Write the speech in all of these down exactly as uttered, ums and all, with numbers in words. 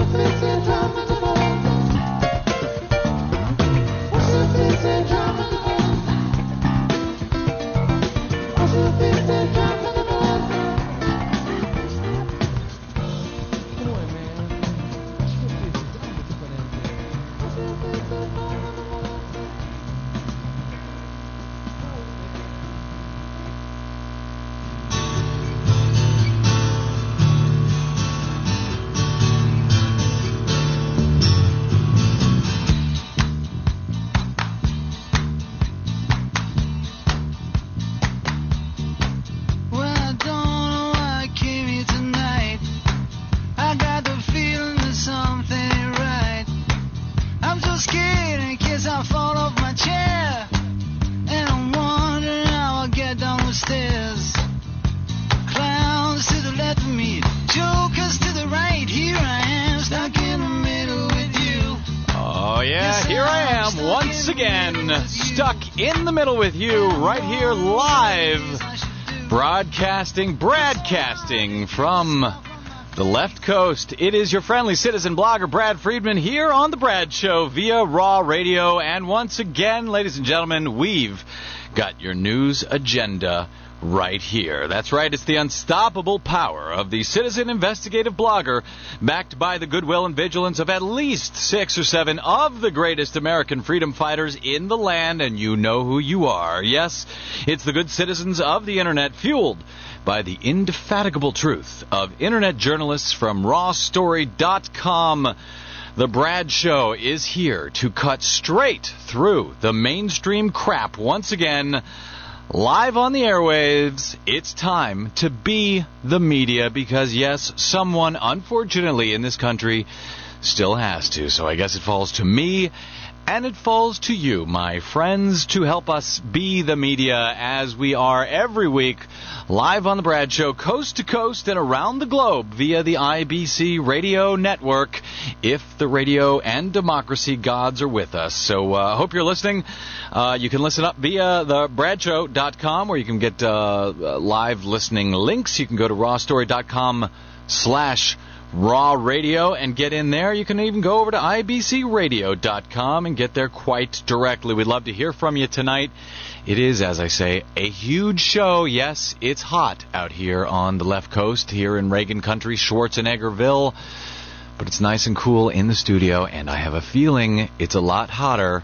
In the middle with you, right here live, broadcasting, broadcasting from the left coast. It is your friendly citizen blogger, Brad Friedman, here on The Brad Show via Raw Radio. And once again, ladies and gentlemen, we've got your news agenda right here. That's right, it's the unstoppable power of the citizen investigative blogger, backed by the goodwill and vigilance of at least six or seven of the greatest American freedom fighters in the land, and you know who you are. Yes, it's the good citizens of the Internet, fueled by the indefatigable truth of Internet journalists from raw story dot com. The Brad Show is here to cut straight through the mainstream crap once again. Live on the airwaves, it's time to be the media because, yes, someone, unfortunately, in this country still has to. So I guess it falls to me and it falls to you, my friends, to help us be the media as we are every week live on The Brad Show, coast to coast and around the globe via the I B C radio network, if the radio and democracy gods are with us. So I uh, hope you're listening. Uh, you can listen up via the brad show dot com, where you can get uh, live listening links. You can go to raw story dot com slash raw radio and get in there. You can even go over to I B C radio dot com and get there quite directly. We'd love to hear from you tonight. It is, as I say, a huge show. Yes, it's hot out here on the left coast, here in Reagan Country, Schwarzeneggerville. But it's nice and cool in the studio, and I have a feeling it's a lot hotter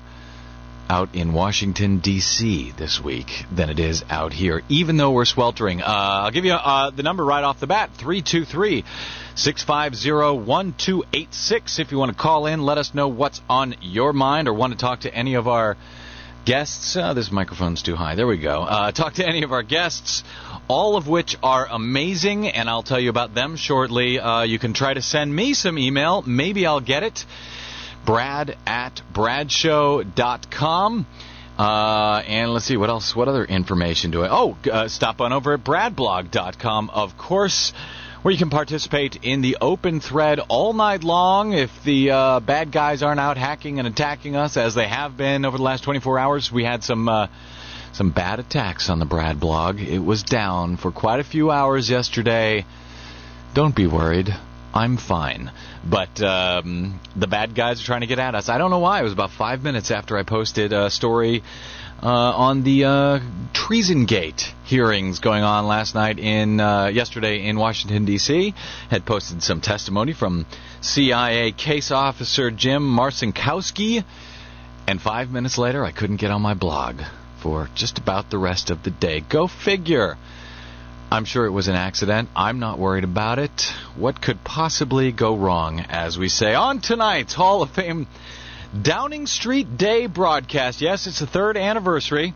out in Washington, D C this week than it is out here, even though we're sweltering. Uh, I'll give you uh, the number right off the bat, three two three, six five zero, one two eight six. If you want to call in, let us know what's on your mind or want to talk to any of our guests. Uh, this microphone's too high. There we go. Uh, talk to any of our guests, all of which are amazing, and I'll tell you about them shortly. Uh, you can try to send me some email. Maybe I'll get it. Brad at brad show dot com. Uh, and let's see, what else? What other information do I... Oh, uh, stop on over at brad blog dot com, of course, where you can participate in the open thread all night long. If the uh, bad guys aren't out hacking and attacking us, as they have been over the last twenty-four hours, we had some... Uh, some bad attacks on the Brad blog. It was down for quite a few hours yesterday. Don't be worried. I'm fine. But um, the bad guys are trying to get at us. I don't know why. It was about five minutes after I posted a story uh, on the uh, Treasongate hearings going on last night in uh, yesterday in Washington, D C Had posted some testimony from C I A case officer Jim Marcinkowski. And five minutes later, I couldn't get on my blog for just about the rest of the day. Go figure. I'm sure it was an accident. I'm not worried about it. What could possibly go wrong, as we say, on tonight's Hall of Fame Downing Street Day broadcast. Yes, it's the third anniversary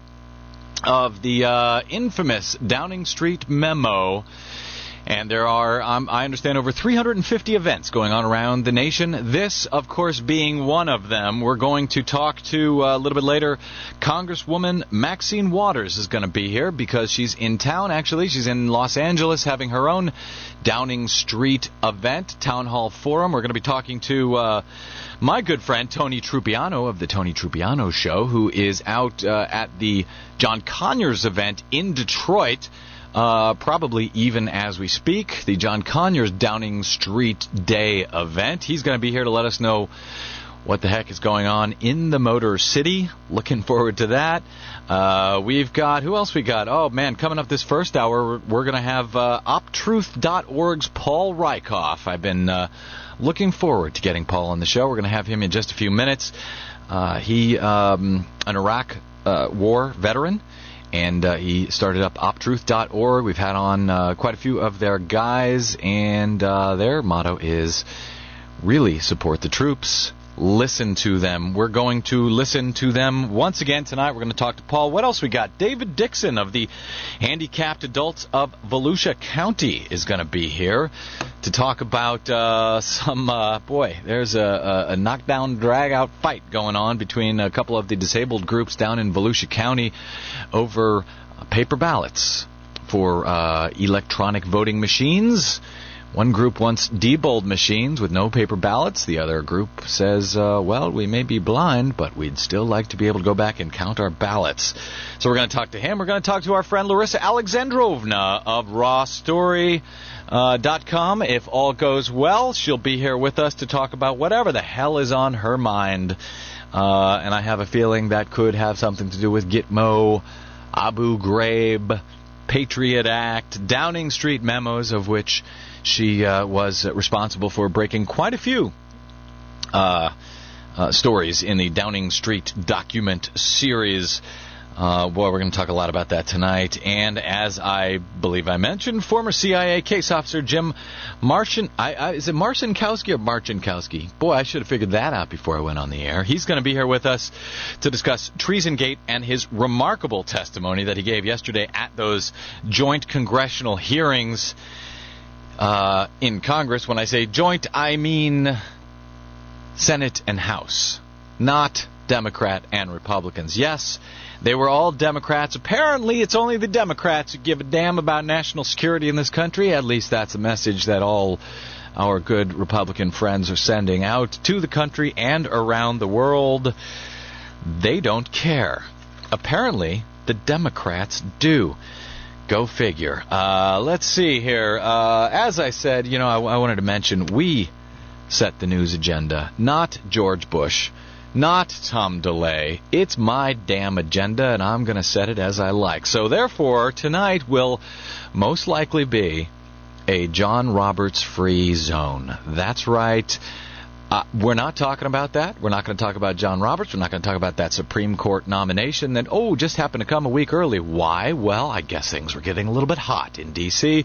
of the uh, infamous Downing Street memo. And there are, um, I understand, over three hundred fifty events going on around the nation. This, of course, being one of them. We're going to talk to, uh, a little bit later, Congresswoman Maxine Waters is going to be here because she's in town, actually. She's in Los Angeles having her own Downing Street event, Town Hall Forum. We're going to be talking to uh, my good friend Tony Trupiano of the Tony Trupiano Show, who is out uh, at the John Conyers event in Detroit. uh, probably even as we speak, the John Conyers Downing Street Day event. He's going to be here to let us know what the heck is going on in the Motor City. Looking forward to that. Uh, we've got, who else we got? Oh, man, coming up this first hour, we're, we're going to have uh, op truth dot org's Paul Rieckhoff. I've been uh, looking forward to getting Paul on the show. We're going to have him in just a few minutes. Uh, he, um, an Iraq uh, war veteran, and uh, he started up op truth dot org. We've had on uh, quite a few of their guys, and uh, their motto is really support the troops. Listen to them. We're going to listen to them once again tonight. We're going to talk to Paul. What else we got? David Dixon of the Handicapped Adults of Volusia County is going to be here to talk about uh, some, uh, boy, there's a, a, a knockdown, drag-out fight going on between a couple of the disabled groups down in Volusia County over paper ballots for uh, electronic voting machines. One group wants Diebold machines with no paper ballots. The other group says, uh, well, we may be blind, but we'd still like to be able to go back and count our ballots. So we're going to talk to him. We're going to talk to our friend Larissa Alexandrovna of raw story dot com. If all goes well, she'll be here with us to talk about whatever the hell is on her mind. Uh, and I have a feeling that could have something to do with Gitmo, Abu Ghraib, Patriot Act, Downing Street memos, of which she uh, was responsible for breaking quite a few uh, uh, stories in the Downing Street document series. Uh, boy, we're going to talk a lot about that tonight. And as I believe I mentioned, former C I A case officer Jim Marcin, I, I, is it Marcinkowski or Marcinkowski? Boy, I should have figured that out before I went on the air. He's going to be here with us to discuss Treasongate and his remarkable testimony that he gave yesterday at those joint congressional hearings Uh, in Congress. When I say joint, I mean Senate and House, not Democrat and Republicans. Yes, they were all Democrats. Apparently, it's only the Democrats who give a damn about national security in this country. At least that's a message that all our good Republican friends are sending out to the country and around the world. They don't care. Apparently, the Democrats do. Go figure. Uh, let's see here. Uh, as I said, you know, I, I wanted to mention we set the news agenda, not George Bush, not Tom DeLay. It's my damn agenda, and I'm going to set it as I like. So, therefore, tonight will most likely be a John Roberts free zone. That's right. Uh, we're not talking about that. We're not going to talk about John Roberts. We're not going to talk about that Supreme Court nomination that, oh, just happened to come a week early. Why? Well, I guess things were getting a little bit hot in D C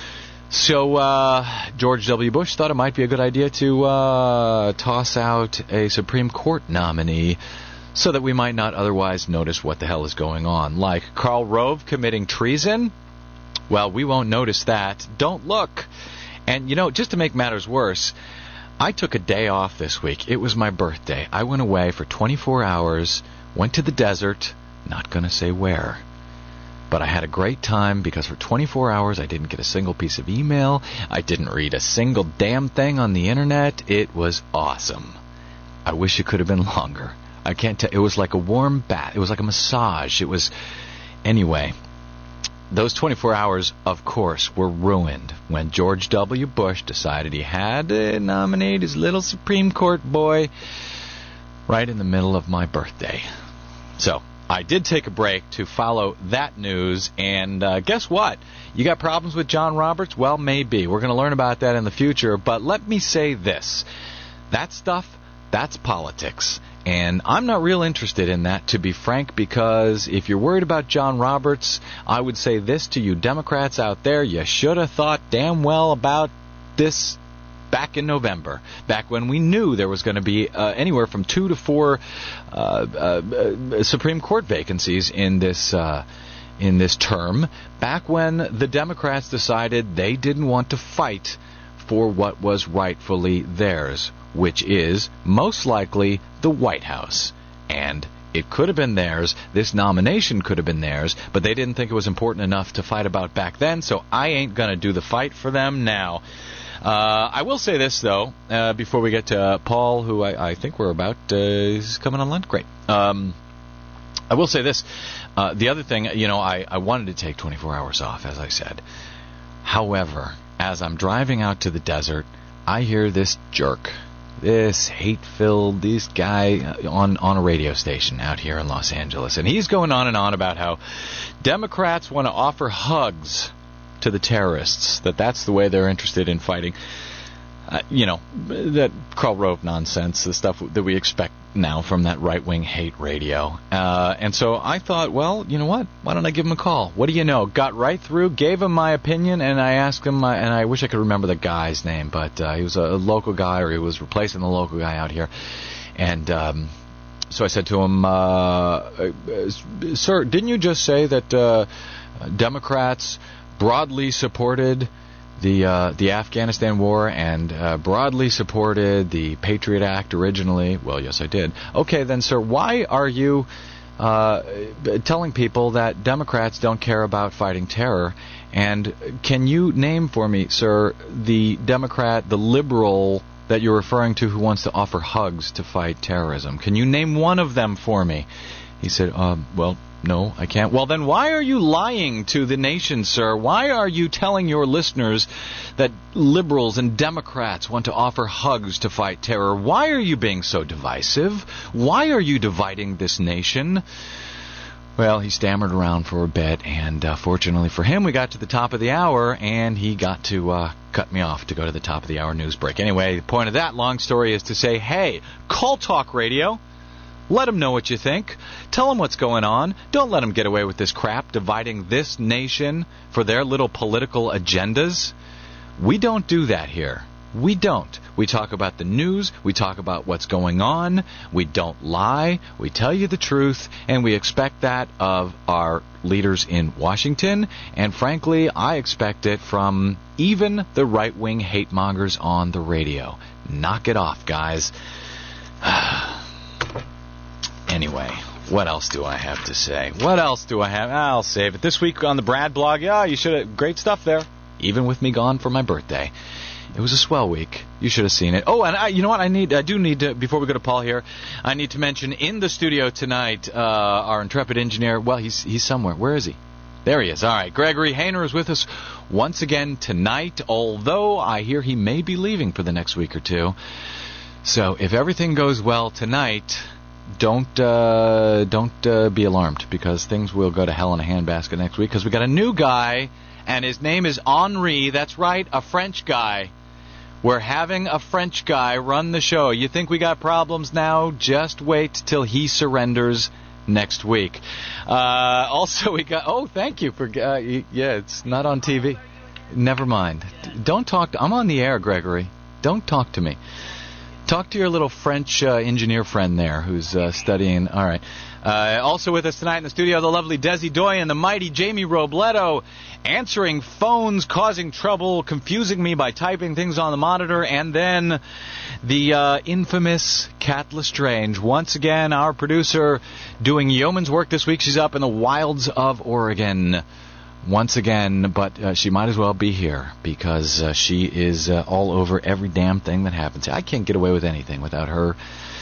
So uh, George W. Bush thought it might be a good idea to uh, toss out a Supreme Court nominee so that we might not otherwise notice what the hell is going on. Like Karl Rove committing treason? Well, we won't notice that. Don't look. And, you know, just to make matters worse, I took a day off this week. It was my birthday. I went away for twenty-four hours, went to the desert, not going to say where. But I had a great time because for twenty-four hours I didn't get a single piece of email. I didn't read a single damn thing on the internet. It was awesome. I wish it could have been longer. I can't tell. It was like a warm bath. It was like a massage. It was... Anyway, those twenty-four hours, of course, were ruined when George W. Bush decided he had to nominate his little Supreme Court boy right in the middle of my birthday. So, I did take a break to follow that news, and uh, guess what? You got problems with John Roberts? Well, maybe. We're going to learn about that in the future, but let me say this. That stuff, that's politics. And I'm not real interested in that, to be frank, because if you're worried about John Roberts, I would say this to you Democrats out there, you should have thought damn well about this back in November, back when we knew there was going to be uh, anywhere from two to four uh, uh, uh, Supreme Court vacancies in this uh, in this term, back when the Democrats decided they didn't want to fight for what was rightfully theirs, which is most likely the White House. And it could have been theirs. This nomination could have been theirs, but they didn't think it was important enough to fight about back then, so I ain't going to do the fight for them now. Uh, I will say this, though, uh, before we get to uh, Paul, who I, I think we're about, uh, is coming on lunch. Great. Um, I will say this. Uh, the other thing, you know, I, I wanted to take twenty-four hours off, as I said. However, as I'm driving out to the desert, I hear this jerk, this hate-filled, this guy on, on a radio station out here in Los Angeles. And he's going on and on about how Democrats want to offer hugs to the terrorists, that that's the way they're interested in fighting. Uh, you know, that Karl Rove nonsense, the stuff that we expect now from that right-wing hate radio. Uh, and so I thought, well, you know what? Why don't I give him a call? What do you know? Got right through, gave him my opinion, and I asked him, my, and I wish I could remember the guy's name, but uh, he was a local guy, or he was replacing the local guy out here. And um, so I said to him, uh, sir, didn't you just say that uh, Democrats broadly supported the uh, the Afghanistan war and uh, broadly supported the Patriot Act originally? Well, yes, I did. Okay, then, sir, why are you uh, telling people that Democrats don't care about fighting terror? And can you name for me, sir, the Democrat, the liberal that you're referring to who wants to offer hugs to fight terrorism? Can you name one of them for me? He said, um, well, no, I can't. Well, then why are you lying to the nation, sir? Why are you telling your listeners that liberals and Democrats want to offer hugs to fight terror? Why are you being so divisive? Why are you dividing this nation? Well, he stammered around for a bit, and uh, fortunately for him, we got to the top of the hour, and he got to uh, cut me off to go to the top of the hour news break. Anyway, the point of that long story is to say, hey, call Talk Radio. Let them know what you think. Tell them what's going on. Don't let them get away with this crap, dividing this nation for their little political agendas. We don't do that here. We don't. We talk about the news. We talk about what's going on. We don't lie. We tell you the truth, and we expect that of our leaders in Washington. And frankly, I expect it from even the right-wing hate mongers on the radio. Knock it off, guys. Anyway, what else do I have to say? What else do I have? I'll save it. This week on the Brad blog, yeah, you should have, great stuff there. Even with me gone for my birthday. It was a swell week. You should have seen it. Oh, and I, you know what? I need, I do need to, before we go to Paul here, I need to mention in the studio tonight, uh, our intrepid engineer, well, he's, he's somewhere. Where is he? There he is. All right. Gregory Hayner is with us once again tonight, although I hear he may be leaving for the next week or two. So if everything goes well tonight, Don't uh, don't uh, be alarmed, because things will go to hell in a handbasket next week, because we got a new guy, and his name is Henri. That's right, a French guy. We're having a French guy run the show. You think we got problems now? Just wait till he surrenders next week. Uh, also, we got... Oh, thank you for... Uh, yeah, it's not on T V. Never mind. Don't talk to... I'm on the air, Gregory. Don't talk to me. Talk to your little French uh, engineer friend there who's uh, studying. All right. Uh, also with us tonight in the studio, the lovely Desi Doyen, the mighty Jamie Robledo, answering phones, causing trouble, confusing me by typing things on the monitor, and then the uh, infamous Kat Lestrange. Once again, our producer doing yeoman's work this week. She's up in the wilds of Oregon. Once again, but uh, she might as well be here, because uh, she is uh, all over every damn thing that happens. I can't get away with anything without her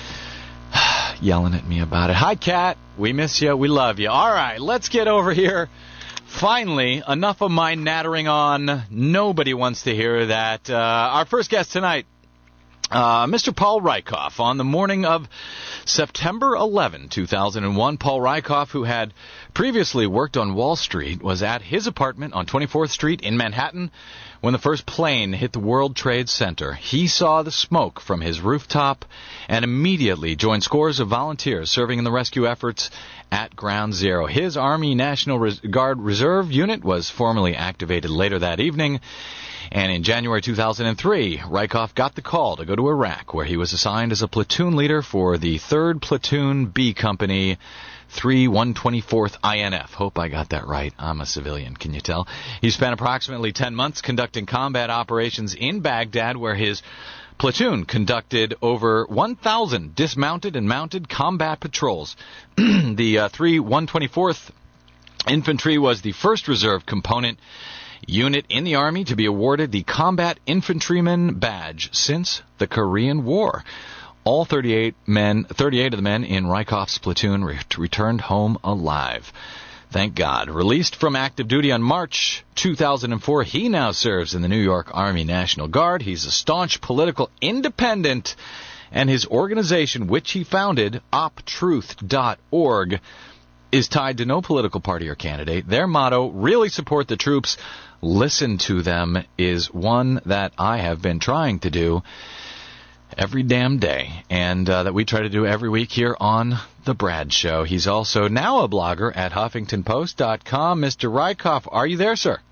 yelling at me about it. Hi, Kat. We miss you. We love you. All right, let's get over here. Finally, enough of my nattering on. Nobody wants to hear that. Uh, our first guest tonight, Uh, Mister Paul Rieckhoff, on the morning of September eleventh, two thousand one. Paul Rieckhoff, who had previously worked on Wall Street, was at his apartment on twenty-fourth Street in Manhattan when the first plane hit the World Trade Center. He saw the smoke from his rooftop and immediately joined scores of volunteers serving in the rescue efforts at Ground Zero. His Army National Guard Reserve unit was formally activated later that evening. And in January two thousand three, Rieckhoff got the call to go to Iraq, where he was assigned as a platoon leader for the third Platoon B Company, three one twenty-fourth I N F. Hope I got that right. I'm a civilian, can you tell? He spent approximately ten months conducting combat operations in Baghdad, where his platoon conducted over one thousand dismounted and mounted combat patrols. The uh, three one twenty-fourth Infantry was the first reserve component unit in the Army to be awarded the Combat Infantryman Badge since the Korean War. All thirty-eight men, thirty-eight of the men in Rykoff's platoon re- returned home alive. Thank God. Released from active duty on March two thousand four, he now serves in the New York Army National Guard. He's a staunch political independent, and his organization, which he founded, op truth dot org, is tied to no political party or candidate. Their motto, really support the troops, listen to them, is one that I have been trying to do every damn day, and uh, that we try to do every week here on The Brad Show. He's also now a blogger at Huffington Post dot com. Mister Rykoff, are you there, sir?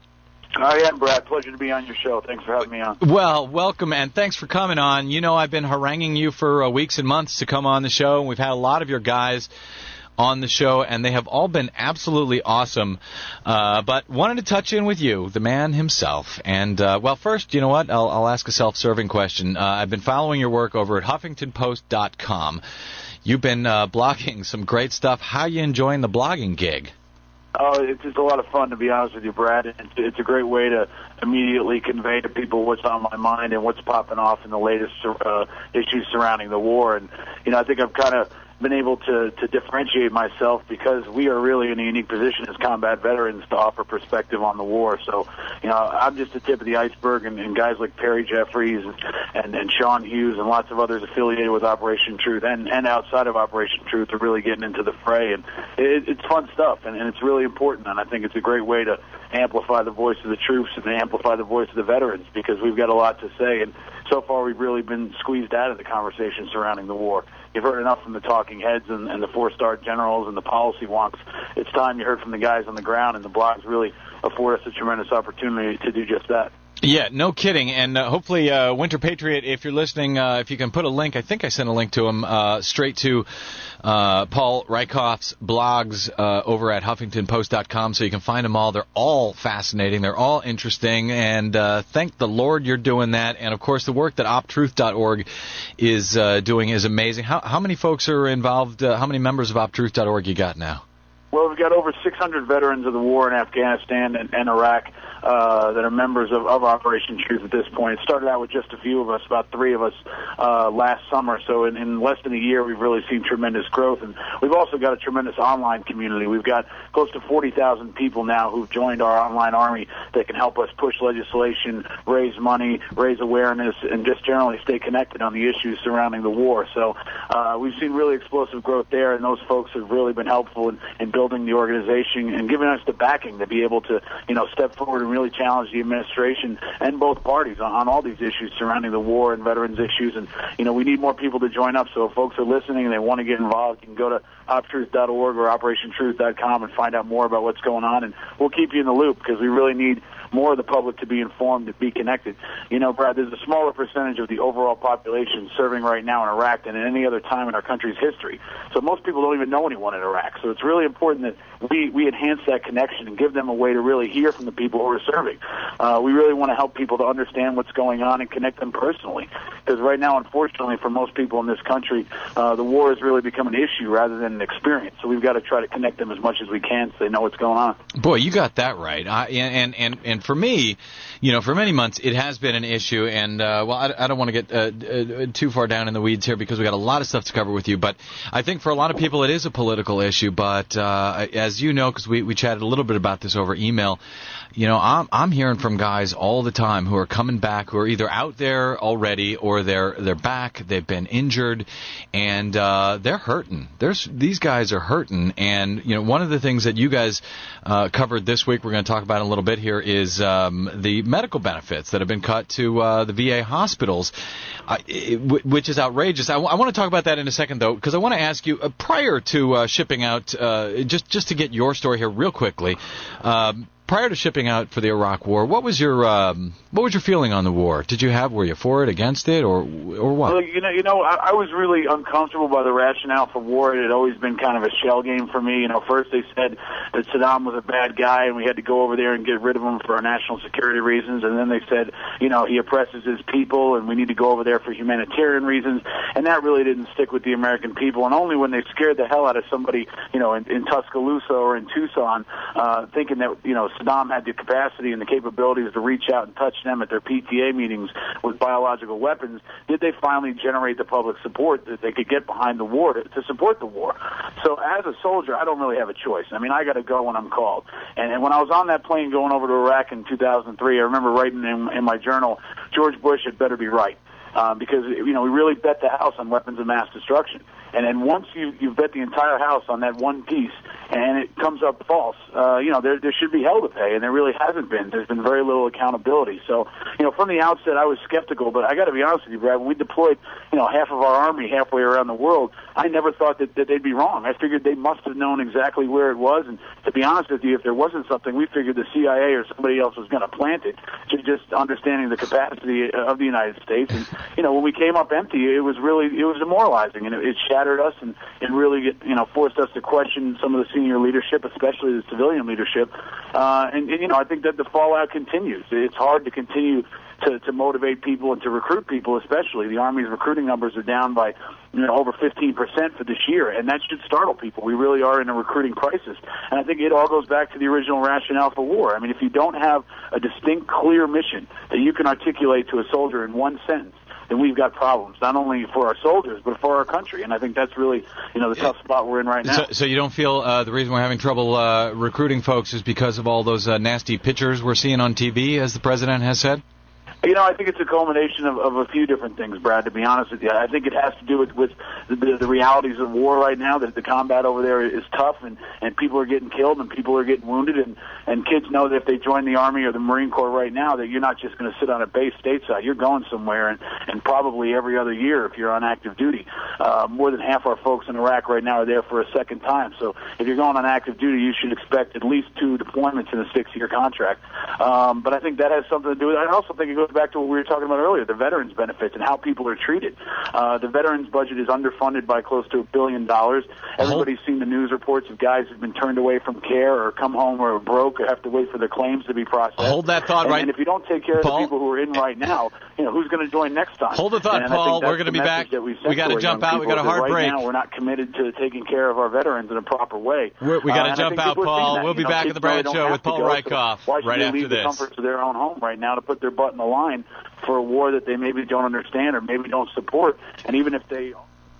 I am, Brad. Pleasure to be on your show. Thanks for having me on. Well, welcome, and thanks for coming on. You know, I've been haranguing you for uh, weeks and months to come on the show, and we've had a lot of your guys on the show, and they have all been absolutely awesome. Uh, but wanted to touch in with you, the man himself. And, uh, well, first, you know what? I'll, I'll ask a self-serving question. Uh, I've been following your work over at Huffington Post dot com. You've been uh, blogging some great stuff. How are you enjoying the blogging gig? Oh, it's just a lot of fun, to be honest with you, Brad. It's, it's a great way to immediately convey to people what's on my mind and what's popping off in the latest uh, issues surrounding the war. And, you know, I think I've kind of been able to, to differentiate myself because we are really in a unique position as combat veterans to offer perspective on the war. So, you know, I'm just the tip of the iceberg, and, and guys like Perry Jeffries and, and, and Sean Hughes and lots of others affiliated with Operation Truth and, and outside of Operation Truth are really getting into the fray. And it, it's fun stuff, and, and it's really important, and I think it's a great way to amplify the voice of the troops and amplify the voice of the veterans because we've got a lot to say. And so far we've really been squeezed out of the conversation surrounding the war. You've heard enough from the talking heads and, and the four-star generals and the policy wonks. It's time you heard from the guys on the ground, and the blogs really afford us a tremendous opportunity to do just that. Yeah, no kidding. And uh, hopefully, uh, Winter Patriot, if you're listening, uh, if you can put a link, I think I sent a link to him, uh, straight to uh, Paul Rykoff's blogs uh, over at Huffington Post dot com, so you can find them all. They're all fascinating. They're all interesting. And uh, thank the Lord you're doing that. And, of course, the work that op truth dot org is uh, doing is amazing. How, how many folks are involved? Uh, how many members of op truth dot org you got now? Well, we've got over six hundred veterans of the war in Afghanistan and, and Iraq uh, that are members of, of Operation Truth at this point. It started out with just a few of us, about three of us uh, last summer. So in, in less than a year, we've really seen tremendous growth. And we've also got a tremendous online community. We've got close to forty thousand people now who've joined our online army that can help us push legislation, raise money, raise awareness, and just generally stay connected on the issues surrounding the war. So uh, we've seen really explosive growth there, and those folks have really been helpful in, in building the organization and giving us the backing to be able to, you know, step forward and really challenge the administration and both parties on, on all these issues surrounding the war and veterans issues. And, you know, we need more people to join up. So if folks are listening and they want to get involved, you can go to op truth dot org or operation truth dot com and find out more about what's going on. And we'll keep you in the loop because we really need more of the public to be informed, to be connected. You know, Brad, there's a smaller percentage of the overall population serving right now in Iraq than at any other time in our country's history. So most people don't even know anyone in Iraq. So it's really important that we, we enhance that connection and give them a way to really hear from the people who are serving. Uh, we really want to help people to understand what's going on and connect them personally. Because right now, unfortunately, for most people in this country, uh, the war has really become an issue rather than an experience. So we've got to try to connect them as much as we can so they know what's going on. Boy, you got that right. I, and, and, and for me, you know, for many months, it has been an issue. And, uh, well, I, I don't want to get uh, uh, too far down in the weeds here because we got a lot of stuff to cover with you. But I think for a lot of people, it is a political issue. But uh, as you know, because we, we chatted a little bit about this over email, you know, I'm I'm hearing from guys all the time who are coming back, who are either out there already or they're they're back, they've been injured, and uh, they're hurting. There's these guys are hurting, and you know, one of the things that you guys uh, covered this week, we're going to talk about in a little bit here, is um, the medical benefits that have been cut to uh, the V A hospitals, uh, it, which is outrageous. I, w- I want to talk about that in a second, though, because I want to ask you uh, prior to uh, shipping out, uh, just just to get your story here real quickly. Um, Prior to shipping out for the Iraq War, what was your um, what was your feeling on the war? Did you have were you for it, against it, or or what? Well, you know, you know, I, I was really uncomfortable by the rationale for war. It had always been kind of a shell game for me. You know, first they said that Saddam was a bad guy and we had to go over there and get rid of him for our national security reasons, and then they said, you know, he oppresses his people and we need to go over there for humanitarian reasons, and that really didn't stick with the American people. And only when they scared the hell out of somebody, you know, in, in Tuscaloosa or in Tucson, uh, thinking that, you know, Saddam had the capacity and the capabilities to reach out and touch them at their P T A meetings with biological weapons, did they finally generate the public support that they could get behind the war to, to support the war? So as a soldier, I don't really have a choice. I mean, I got to go when I'm called. And, and when I was on that plane going over to Iraq in two thousand three, I remember writing in, in my journal, George Bush had better be right. Uh, because, you know, we really bet the house on weapons of mass destruction. And then once you, you've bet the entire house on that one piece and it comes up false, uh, you know, there, there should be hell to pay, and there really hasn't been. There's been very little accountability. So, you know, from the outset, I was skeptical, but I got to be honest with you, Brad, when we deployed, you know, half of our army halfway around the world, I never thought that, that they'd be wrong. I figured they must have known exactly where it was, and to be honest with you, if there wasn't something, we figured the C I A or somebody else was going to plant it, to just understanding the capacity of the United States. And, you know, when we came up empty, it was really, it was demoralizing, and it, it shattered us and, and really, you know, forced us to question some of the senior leadership, especially the civilian leadership. Uh, and, and, you know, I think that the fallout continues. It's hard to continue to, to motivate people and to recruit people, especially. The Army's recruiting numbers are down by, you know, over fifteen percent for this year, and that should startle people. We really are in a recruiting crisis. And I think it all goes back to the original rationale for war. I mean, if you don't have a distinct, clear mission that you can articulate to a soldier in one sentence, then we've got problems, not only for our soldiers, but for our country. And I think that's really, you know, the tough spot we're in right now. So, so you don't feel uh, the reason we're having trouble uh, recruiting folks is because of all those uh, nasty pictures we're seeing on T V, as the president has said? You know, I think it's a culmination of, of a few different things, Brad, to be honest with you. I think it has to do with, with the, the realities of war right now, that the combat over there is tough, and, and people are getting killed and people are getting wounded, and, and kids know that if they join the Army or the Marine Corps right now, that you're not just going to sit on a base stateside. You're going somewhere, and, and probably every other year if you're on active duty. Uh, more than half our folks in Iraq right now are there for a second time. So if you're going on active duty, you should expect at least two deployments in a six-year contract. Um, but I think that has something to do with it. I also think it goes back to what we were talking about earlier, the veterans benefits and how people are treated. Uh, the veterans budget is underfunded by close to a billion dollars. Everybody's seen the news reports of guys who've been turned away from care or come home or are broke or have to wait for their claims to be processed. Hold that thought and, right. And if you don't take care Paul, of the people who are in right now, you know, who's going to join next time? Hold the thought, and Paul. We're going to be back. We got to jump out. We got a hard right break. Now, we're not committed to taking care of our veterans in a proper way. We're, we got to uh, jump out, Paul. We'll be you know, back at the Brad really Show with Paul go, Rieckhoff so right after leave this. The comforts of their own home right now to put their butt in the line for a war that they maybe don't understand or maybe don't support. And even if they...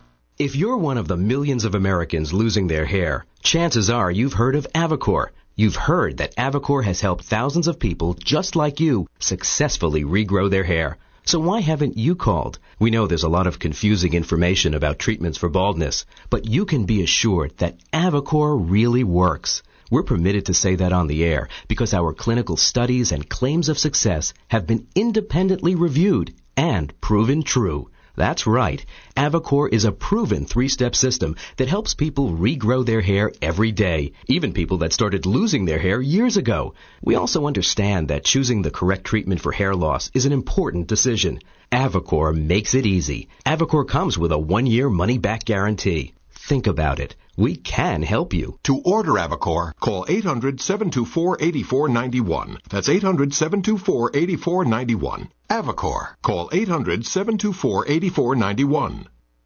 If you're one of the millions of Americans losing their hair, chances are you've heard of Avocor. You've heard that Avocor has helped thousands of people just like you successfully regrow their hair. So why haven't you called? We know there's a lot of confusing information about treatments for baldness, but you can be assured that Avocor really works. We're permitted to say that on the air because our clinical studies and claims of success have been independently reviewed and proven true. That's right. Avocor is a proven three-step system that helps people regrow their hair every day, even people that started losing their hair years ago. We also understand that choosing the correct treatment for hair loss is an important decision. Avocor makes it easy. Avocor comes with a one-year money-back guarantee. Think about it. We can help you. To order Avocor, call eight hundred, seven two four, eight four nine one. That's eight hundred, seven two four, eight four nine one. Avocor. Call eight hundred, seven two four, eight four nine one.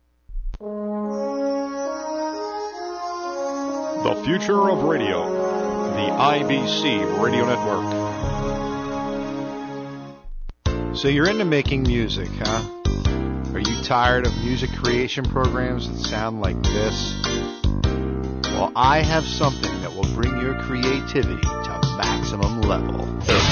The future of radio. The I B C Radio Network. So you're into making music, huh? Are you tired of music creation programs that sound like this? Well, I have something that will bring your creativity to maximum level.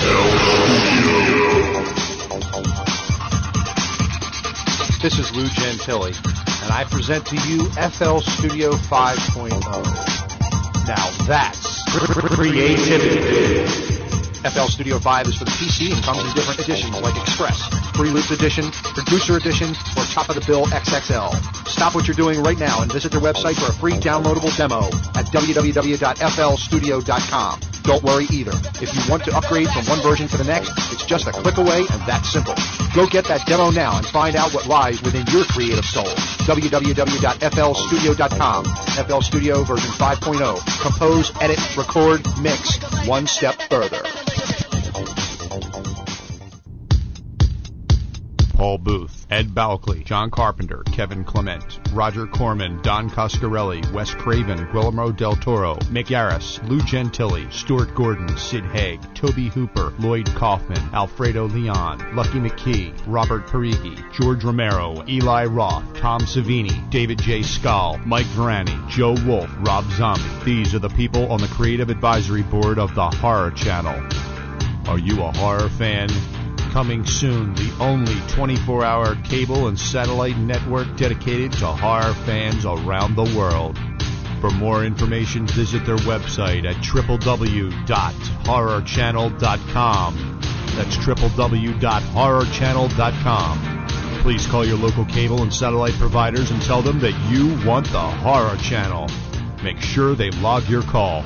This is Lou Gentili, and I present to you F L Studio five point oh. Now that's creativity. F L Studio five is for the P C and comes in different editions like Express, Free Loops Edition, Producer Edition, or Top of the Bill X X L. Stop what you're doing right now and visit their website for a free downloadable demo at w w w dot f l studio dot com. Don't worry either. If you want to upgrade from one version to the next, it's just a click away and that's simple. Go get that demo now and find out what lies within your creative soul. w w w dot f l studio dot com. F L Studio version five point oh. Compose, edit, record, mix. One step further. Paul Booth, Ed Balkley, John Carpenter, Kevin Clement, Roger Corman, Don Coscarelli, Wes Craven, Guillermo del Toro, Mick Yarris, Lou Gentili, Stuart Gordon, Sid Haig, Toby Hooper, Lloyd Kaufman, Alfredo Leon, Lucky McKee, Robert Parigi, George Romero, Eli Roth, Tom Savini, David J. Scull, Mike Verani, Joe Wolf, Rob Zombie. These are the people on the creative advisory board of the Horror Channel. Are you a horror fan? Coming soon, the only twenty-four hour cable and satellite network dedicated to horror fans around the world. For more information, visit their website at w w w dot horror channel dot com. That's w w w dot horror channel dot com. Please call your local cable and satellite providers and tell them that you want the Horror Channel. Make sure they log your call.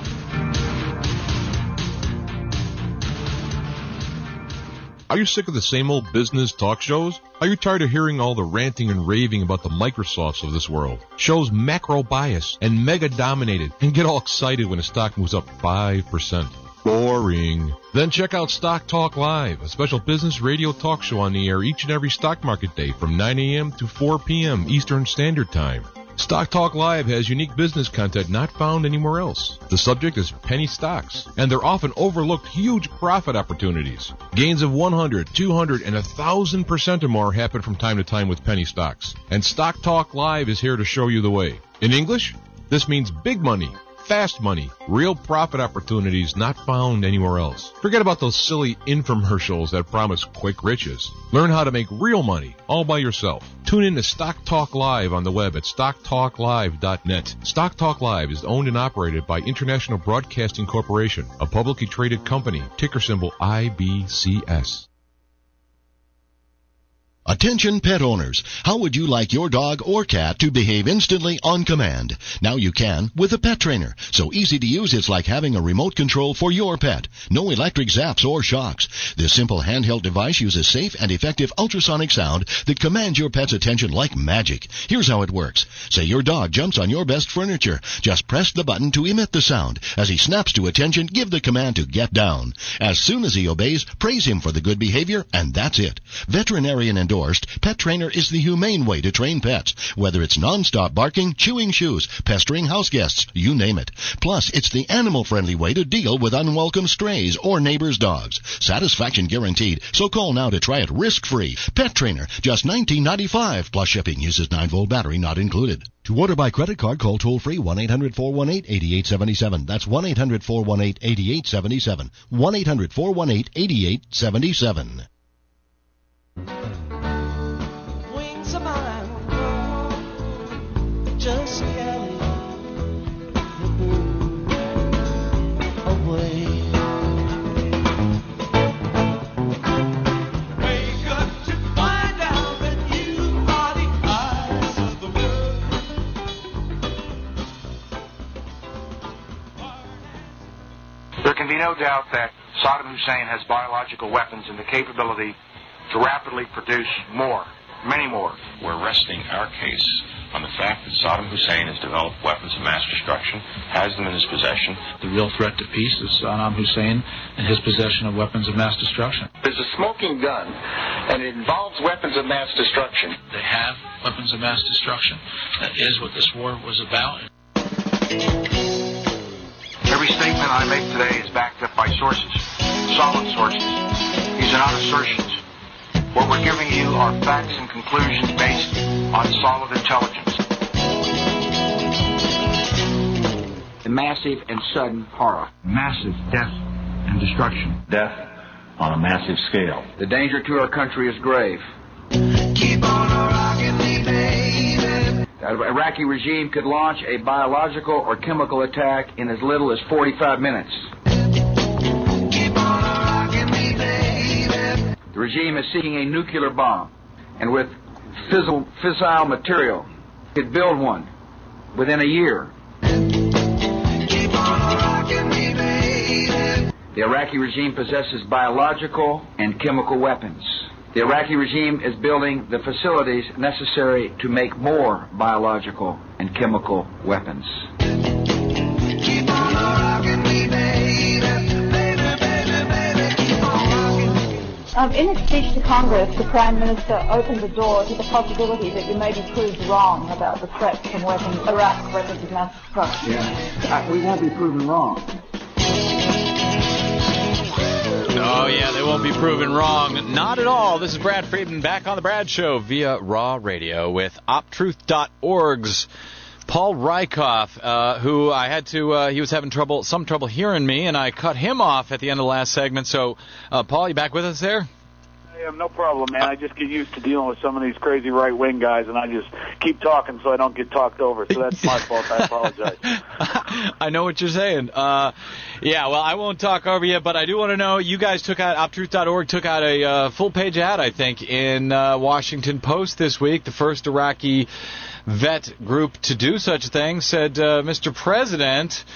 Are you sick of the same old business talk shows? Are you tired of hearing all the ranting and raving about the Microsofts of this world? Shows macro bias and mega dominated and get all excited when a stock moves up five percent. Boring. Then check out Stock Talk Live, a special business radio talk show on the air each and every stock market day from nine a.m. to four p.m. Eastern Standard Time. Stock Talk Live has unique business content not found anywhere else. The subject is penny stocks, and they're often overlooked huge profit opportunities. Gains of one hundred, two hundred, and one thousand percent or more happen from time to time with penny stocks. And Stock Talk Live is here to show you the way. In English, this means big money, fast money, real profit opportunities not found anywhere else. Forget about those silly infomercials that promise quick riches. Learn how to make real money all by yourself. Tune in to Stock Talk Live on the web at stock talk live dot net. Stock Talk Live is owned and operated by International Broadcasting Corporation, a publicly traded company, ticker symbol I B C S. Attention pet owners, how would you like your dog or cat to behave instantly on command? Now you can with a Pet Trainer. So easy to use, it's like having a remote control for your pet. No electric zaps or shocks. This simple handheld device uses safe and effective ultrasonic sound that commands your pet's attention like magic. Here's how it works. Say your dog jumps on your best furniture. Just press the button to emit the sound. As he snaps to attention, give the command to get down. As soon as he obeys, praise him for the good behavior, and that's it. Veterinarian endorsed. Pet Trainer is the humane way to train pets, whether it's non-stop barking, chewing shoes, pestering house guests, you name it. Plus, it's the animal-friendly way to deal with unwelcome strays or neighbors' dogs. Satisfaction guaranteed, so call now to try it risk-free. Pet Trainer, just nineteen ninety-five dollars plus shipping. Uses nine volt battery not included. To order by credit card, call toll-free one eight hundred four one eight eight eight seven seven. That's one eight hundred four one eight eight eight seven seven. one eight hundred four one eight eight eight seven seven. Wings of mine just carry away. Wake up to find out that you are the eyes of the world. There can be no doubt that Saddam Hussein has biological weapons and the capability to rapidly produce more, many more. We're resting our case on the fact that Saddam Hussein has developed weapons of mass destruction, has them in his possession. The real threat to peace is Saddam Hussein and his possession of weapons of mass destruction. There's a smoking gun, and it involves weapons of mass destruction. They have weapons of mass destruction. That is what this war was about. Every statement I make today is backed up by sources, solid sources. These are not assertions. What we're giving you are facts and conclusions based on solid intelligence. The massive and sudden horror. Massive death and destruction. Death on a massive scale. The danger to our country is grave. Keep on rocking me, baby. The Iraqi regime could launch a biological or chemical attack in as little as forty-five minutes. Keep on rocking me, baby. The regime is seeking a nuclear bomb, and with fissile, fissile material, could build one within a year. Keep on rocking me, baby. The Iraqi regime possesses biological and chemical weapons. The Iraqi regime is building the facilities necessary to make more biological and chemical weapons. Keep on rocking me, baby. Baby, baby, baby, keep on rocking me. Um, in his speech to Congress, the Prime Minister opened the door to the possibility that you may be proved wrong about the threat from weapons, Iraq's weapons of mass destruction. Yeah, we won't be proven wrong. Oh, yeah, they won't be proven wrong. Not at all. This is Brad Friedman back on The Brad Show via Raw Radio with op truth dot org's Paul Rieckhoff, uh, who I had to, uh, he was having trouble, some trouble hearing me, and I cut him off at the end of the last segment. So, uh, Paul, you back with us there? I am, no problem, man. I just get used to dealing with some of these crazy right-wing guys, and I just keep talking so I don't get talked over. So that's my fault. I apologize. I know what you're saying. Uh, yeah, well, I won't talk over you, but I do want to know, you guys took out, op truth dot org took out a uh, full-page ad, I think, in uh, Washington Post this week. The first Iraqi vet group to do such a thing said, uh, Mister President,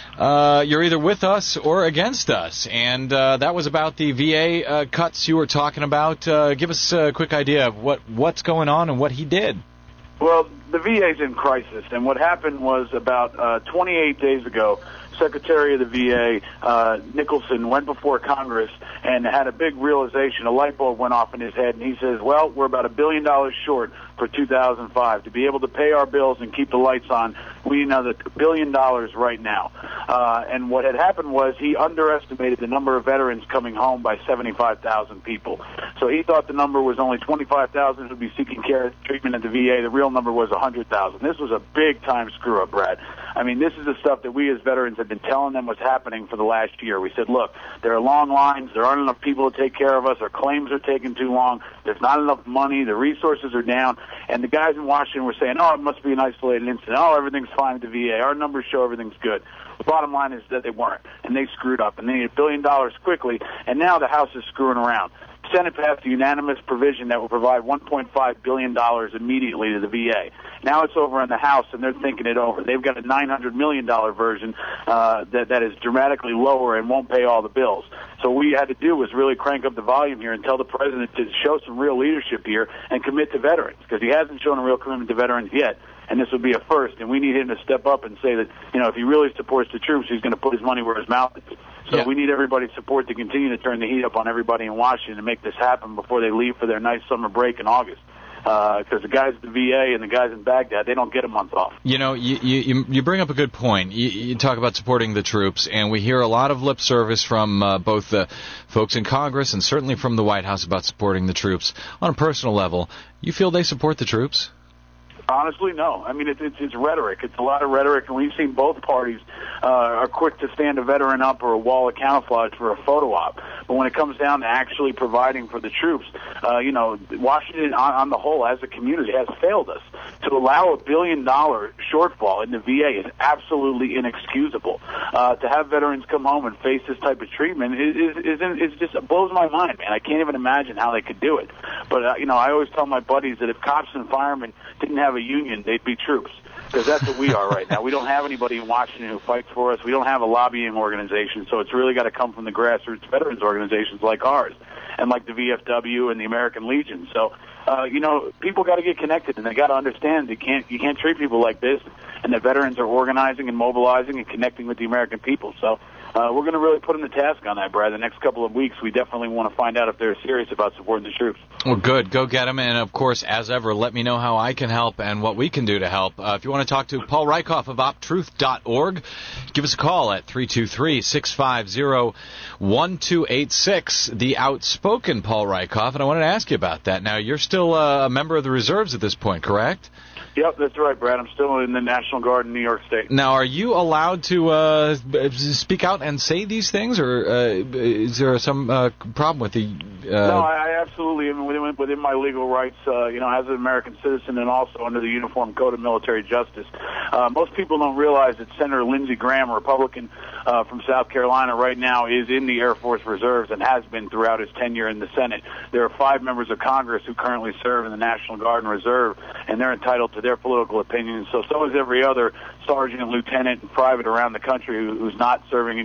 uh, you're either with us or against us. And uh, that was about the V A uh, cuts you were talking about. Uh, give us a quick idea of what, what's going on and what he did. Well, the V A's in crisis, and what happened was about uh, twenty-eight days ago, Secretary of the V A, uh, Nicholson, went before Congress and had a big realization. A light bulb went off in his head, and he says, well, we're about a billion dollars short for two thousand five. To be able to pay our bills and keep the lights on, we need another billion dollars right now. Uh, and what had happened was he underestimated the number of veterans coming home by seventy-five thousand people. So he thought the number was only twenty-five thousand who would be seeking care and treatment at the V A. The real number was one hundred thousand. This was a big-time screw-up, Brad. I mean, this is the stuff that we as veterans have been telling them was happening for the last year. We said, look, there are long lines. There aren't enough people to take care of us. Our claims are taking too long. There's not enough money. The resources are down. And the guys in Washington were saying, oh, it must be an isolated incident. Oh, everything's fine at the V A. Our numbers show everything's good. The bottom line is that they weren't, and they screwed up, and they needed a billion dollars quickly, and now the House is screwing around. The Senate passed a unanimous provision that will provide one point five billion dollars immediately to the V A. Now it's over in the House, and they're thinking it over. They've got a nine hundred million dollars version uh, that, that is dramatically lower and won't pay all the bills. So what we had to do was really crank up the volume here and tell the president to show some real leadership here and commit to veterans, because he hasn't shown a real commitment to veterans yet. And this would be a first, and we need him to step up and say that, you know, if he really supports the troops, he's going to put his money where his mouth is. So yeah. We need everybody's support to continue to turn the heat up on everybody in Washington and make this happen before they leave for their nice summer break in August. Because uh, the guys at the V A and the guys in Baghdad, they don't get a month off. You know, you you, you bring up a good point. You, you talk about supporting the troops, and we hear a lot of lip service from uh, both the folks in Congress and certainly from the White House about supporting the troops. On a personal level, you feel they support the troops? Honestly, no. I mean, it's, it's it's rhetoric. It's a lot of rhetoric, and we've seen both parties uh, are quick to stand a veteran up or a wall of camouflage for a photo op. But when it comes down to actually providing for the troops, uh, you know, Washington, on, on the whole, as a community, has failed us. To allow a billion-dollar shortfall in the V A is absolutely inexcusable. Uh, to have veterans come home and face this type of treatment is is, is, is just it blows my mind, man. I can't even imagine how they could do it. But uh, you know, I always tell my buddies that if cops and firemen didn't have a union, they'd be troops, because that's what we are right now. We don't have anybody in Washington who fights for us. We don't have a lobbying organization, so it's really got to come from the grassroots veterans organizations like ours and like the V F W and the American Legion. So, uh, you know, people got to get connected, and they got to understand you can't you can't treat people like this, and the veterans are organizing and mobilizing and connecting with the American people. So uh, we're going to really put them to task on that, Brad. The next couple of weeks, we definitely want to find out if they're serious about supporting the troops. Well, good. Go get them. And, of course, as ever, let me know how I can help and what we can do to help. Uh, if you want to talk to Paul Rieckhoff of op truth dot org, give us a call at three two three, six five zero, one two eight six. The outspoken Paul Rieckhoff, and I wanted to ask you about that. Now, you're still uh, a member of the reserves at this point, correct? Yep, that's right, Brad. I'm still in the National Guard in New York State. Now, are you allowed to uh, speak out and say these things, or uh, is there some uh, problem with the... Uh... No, I, I absolutely am within, within my legal rights, uh, you know, as an American citizen and also under the Uniform Code of Military Justice. Uh, most people don't realize that Senator Lindsey Graham, a Republican uh, from South Carolina right now, is in the Air Force Reserves and has been throughout his tenure in the Senate. There are five members of Congress who currently serve in the National Guard and Reserve, and they're entitled to their political opinions. So, so is every other sergeant, lieutenant, and private around the country who, who's not serving in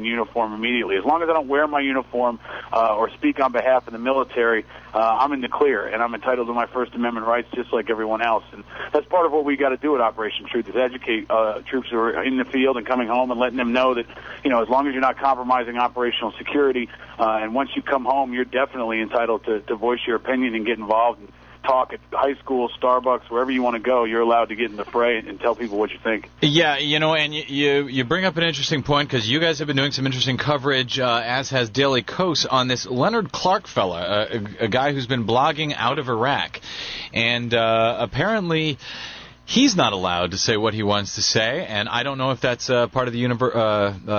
uniform immediately. As long as I don't wear my uniform uh, or speak on behalf of the military, uh, I'm in the clear, and I'm entitled to my First Amendment rights just like everyone else. And that's part of what we got to do at Operation Truth, is educate uh, troops who are in the field and coming home and letting them know that, you know, as long as you're not compromising operational security, uh, and once you come home, you're definitely entitled to, to voice your opinion and get involved and talk at high school, Starbucks, wherever you want to go. You're allowed to get in the fray and tell people what you think. Yeah, you know, and you you, you bring up an interesting point, because you guys have been doing some interesting coverage, uh, as has Daily Kos, on this Leonard Clark fella, a, a guy who's been blogging out of Iraq. And uh, apparently he's not allowed to say what he wants to say, and I don't know if that's uh, part of the univer- uh,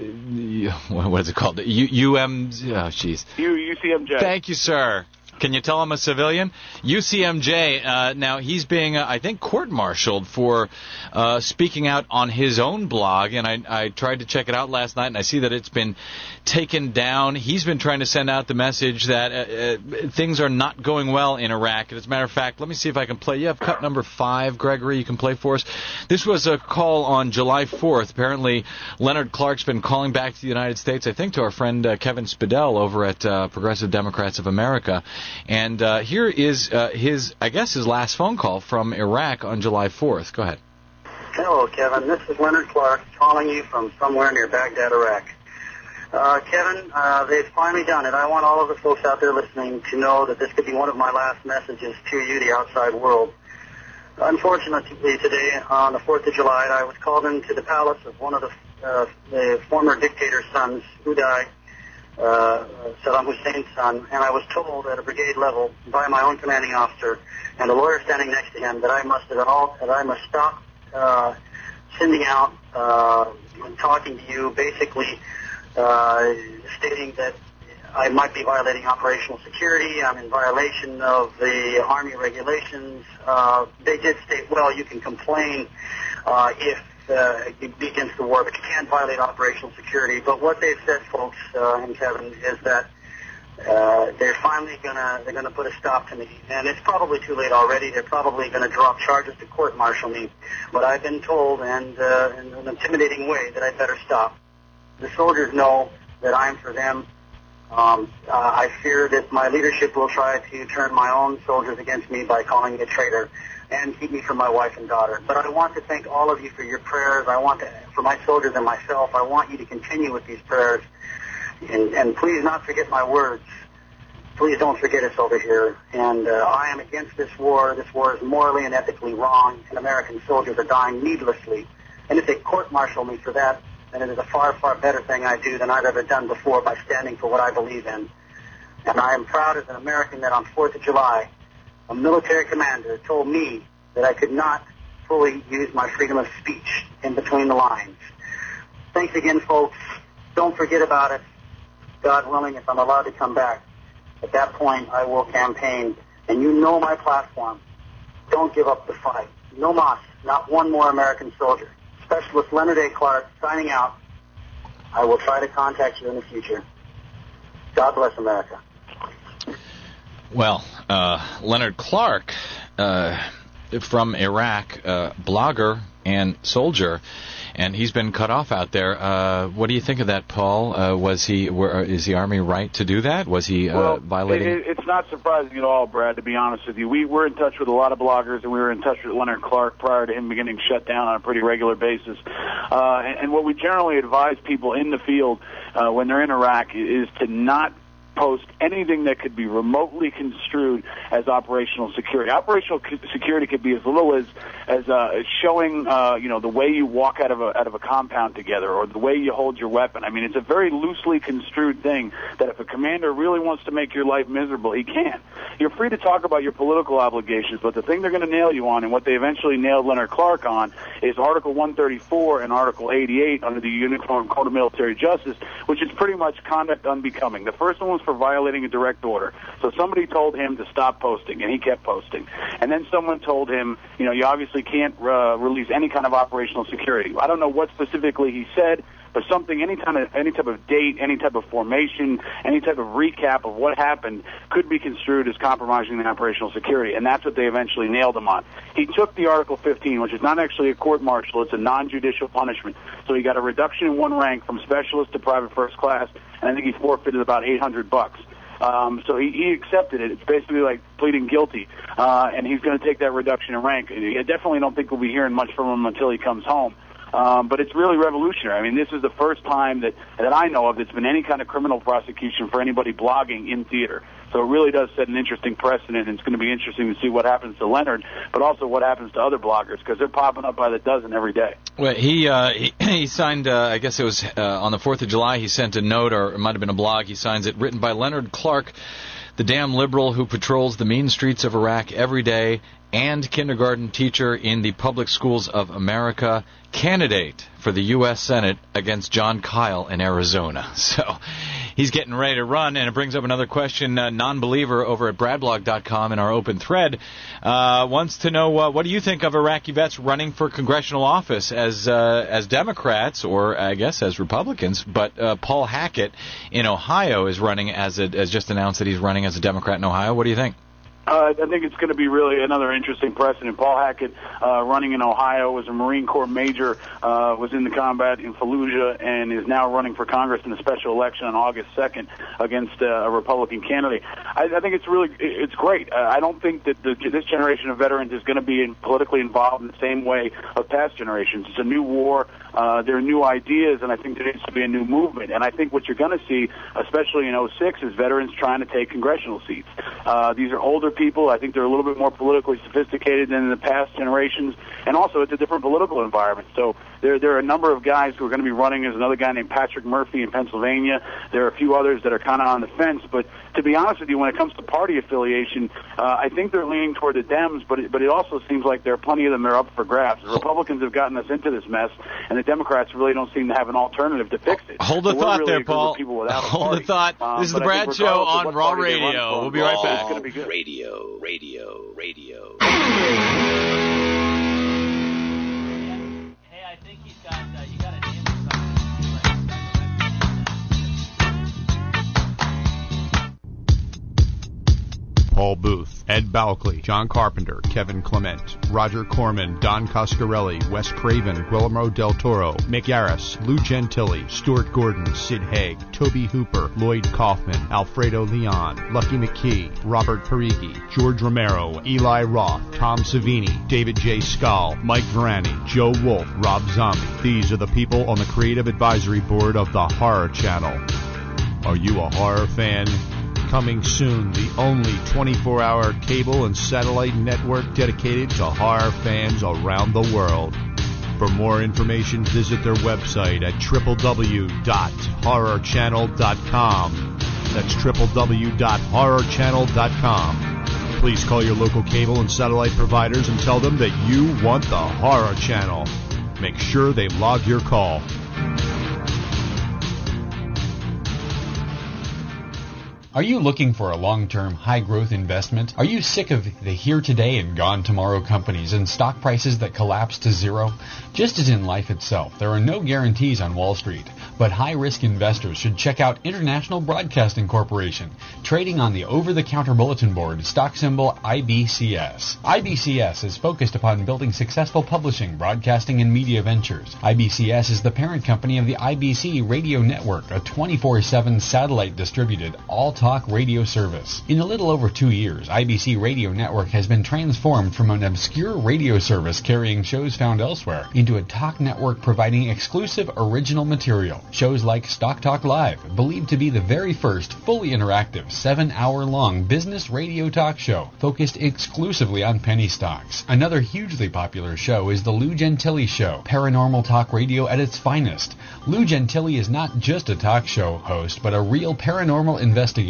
uh, what is it called? U- U M, oh, jeez. U- U C M J. Thank you, sir. Can you tell I'm a civilian? U C M J, uh, now he's being, uh, I think, court-martialed for uh, speaking out on his own blog, and I, I tried to check it out last night, and I see that it's been taken down. He's been trying to send out the message that uh, uh, things are not going well in Iraq. And as a matter of fact, let me see if I can play. You have cut number five, Gregory, you can play for us. This was a call on July fourth. Apparently, Leonard Clark's been calling back to the United States, I think to our friend uh, Kevin Spadell over at uh, Progressive Democrats of America. And uh, here is uh, his, I guess, his last phone call from Iraq on July fourth. Go ahead. Hello, Kevin. This is Leonard Clark calling you from somewhere near Baghdad, Iraq. Uh, Kevin, uh, they've finally done it. I want all of the folks out there listening to know that this could be one of my last messages to you, the outside world. Unfortunately, today, on the fourth of July, I was called into the palace of one of the, uh, the former dictator's sons, Uday, uh, Saddam Hussein's son, and I was told at a brigade level by my own commanding officer and a lawyer standing next to him that I must at all, that I must stop uh, sending out uh, and talking to you, basically uh, stating that I might be violating operational security. I'm in violation of the Army regulations. Uh, they did state, well, you can complain uh, if uh, it be against the war, but you can't violate operational security. But what they've said, folks, uh, and Kevin, is that uh, they're finally gonna they're gonna put a stop to me, and it's probably too late already. They're probably gonna drop charges to court-martial me. But I've been told, and uh, in an intimidating way, that I better stop. The soldiers know that I'm for them. Um, uh, I fear that my leadership will try to turn my own soldiers against me by calling me a traitor and keep me from my wife and daughter. But I want to thank all of you for your prayers. I want to, for my soldiers and myself, I want you to continue with these prayers. And, and please not forget my words. Please don't forget us over here. And uh, I am against this war. This war is morally and ethically wrong, and American soldiers are dying needlessly. And if they court-martial me for that, and it is a far, far better thing I do than I've ever done before by standing for what I believe in. And I am proud as an American that on fourth of July, a military commander told me that I could not fully use my freedom of speech in between the lines. Thanks again, folks. Don't forget about it. God willing, if I'm allowed to come back, at that point I will campaign. And you know my platform. Don't give up the fight. No mas, not one more American soldier. Specialist Leonard A. Clark, signing out. I will try to contact you in the future. God bless America. Well, uh, Leonard Clark, uh, from Iraq, uh, blogger and soldier, and he's been cut off out there. Uh, what do you think of that, Paul? Uh, was he? Were, is the Army right to do that? Was he uh, well, violating? It, it's not surprising at all, Brad, to be honest with you. We were in touch with a lot of bloggers, and we were in touch with Leonard Clark prior to him beginning shut down on a pretty regular basis. Uh, and, and what we generally advise people in the field uh, when they're in Iraq is to not post anything that could be remotely construed as operational security. Operational security could be as little as as uh, showing, uh, you know, the way you walk out of a out of a compound together, or the way you hold your weapon. I mean, it's a very loosely construed thing that if a commander really wants to make your life miserable, he can. You're free to talk about your political obligations, but the thing they're going to nail you on, and what they eventually nailed Leonard Clark on, is Article one thirty-four and Article eighty-eight under the Uniform Code of Military Justice, which is pretty much conduct unbecoming. The first one was for violating a direct order. So somebody told him to stop posting, and he kept posting. And then someone told him, you know, you obviously can't uh, release any kind of operational security. I don't know what specifically he said, but something, any kind of any type of date, any type of formation, any type of recap of what happened could be construed as compromising the operational security, and that's what they eventually nailed him on. He took the Article fifteen, which is not actually a court-martial, it's a non-judicial punishment. So he got a reduction in one rank from specialist to private first class, and I think he forfeited about eight hundred bucks. Um, so he, he accepted it. It's basically like pleading guilty, uh, and he's going to take that reduction in rank. I definitely don't think we'll be hearing much from him until he comes home. Um, but it's really revolutionary. I mean, this is the first time that, that I know of that's been any kind of criminal prosecution for anybody blogging in theater. So it really does set an interesting precedent, and it's going to be interesting to see what happens to Leonard, but also what happens to other bloggers, because they're popping up by the dozen every day. Well, he uh, he, he signed, uh, I guess it was uh, on the fourth of July, he sent a note, or it might have been a blog, he signs it, written by Leonard Clark, the damn liberal who patrols the mean streets of Iraq every day, and kindergarten teacher in the public schools of America, candidate for the U S Senate against John Kyle in Arizona. So he's getting ready to run, and it brings up another question. Uh, non-believer over at bradblog dot com in our open thread uh, wants to know, uh, what do you think of Iraqi vets running for congressional office as uh, as Democrats, or I guess as Republicans? But uh, Paul Hackett in Ohio is running as a, has just announced that he's running as a Democrat in Ohio. What do you think? Uh, I think it's going to be really another interesting precedent. Paul Hackett, uh, running in Ohio, was a Marine Corps major, uh, was in the combat in Fallujah, and is now running for Congress in a special election on August second against uh, a Republican candidate. I, I think it's really, it's great. Uh, I don't think that the, this generation of veterans is going to be in, politically involved in the same way of past generations. It's a new war. Uh, there are new ideas, and I think there needs to be a new movement. And I think what you're going to see, especially in oh six, is veterans trying to take congressional seats. Uh, these are older people. I think they're a little bit more politically sophisticated than in the past generations, and also it's a different political environment. So there, there are a number of guys who are going to be running. There's another guy named Patrick Murphy in Pennsylvania. There are a few others that are kind of on the fence. But to be honest with you, when it comes to party affiliation, uh, I think they're leaning toward the Dems, but it, but it also seems like there are plenty of them that are up for grabs. The Republicans have gotten us into this mess, and the Democrats really don't seem to have an alternative to fix it. Hold the so thought really there, Paul. Hold the thought. Um, this is the Brad Show on Raw Radio. We'll be right back. It's going to be good. Radio, radio, radio. Hey, I think he's got, uh, you got a name or Paul Booth, Ed Balkley, John Carpenter, Kevin Clement, Roger Corman, Don Coscarelli, Wes Craven, Guillermo del Toro, Mick Yaris, Lou Gentili, Stuart Gordon, Sid Haig, Toby Hooper, Lloyd Kaufman, Alfredo Leon, Lucky McKee, Robert Parigi, George Romero, Eli Roth, Tom Savini, David J. Scull, Mike Verani, Joe Wolf, Rob Zombie. These are the people on the creative advisory board of the Horror Channel. Are you a horror fan? Coming soon, the only twenty-four hour cable and satellite network dedicated to horror fans around the world. For more information, visit their website at w w w dot horror channel dot com. That's w w w dot horror channel dot com. Please call your local cable and satellite providers and tell them that you want the Horror Channel. Make sure they log your call. Are you looking for a long-term, high-growth investment? Are you sick of the here-today and gone-tomorrow companies and stock prices that collapse to zero? Just as in life itself, there are no guarantees on Wall Street, but high-risk investors should check out International Broadcasting Corporation, trading on the over-the-counter bulletin board, stock symbol I B C S. I B C S is focused upon building successful publishing, broadcasting, and media ventures. I B C S is the parent company of the I B C Radio Network, a twenty-four seven satellite-distributed, all-talk radio service. In a little over two years, I B C Radio Network has been transformed from an obscure radio service carrying shows found elsewhere into a talk network providing exclusive original material. Shows like Stock Talk Live, believed to be the very first fully interactive seven-hour-long business radio talk show focused exclusively on penny stocks. Another hugely popular show is The Lou Gentili Show, paranormal talk radio at its finest. Lou Gentili is not just a talk show host, but a real paranormal investigator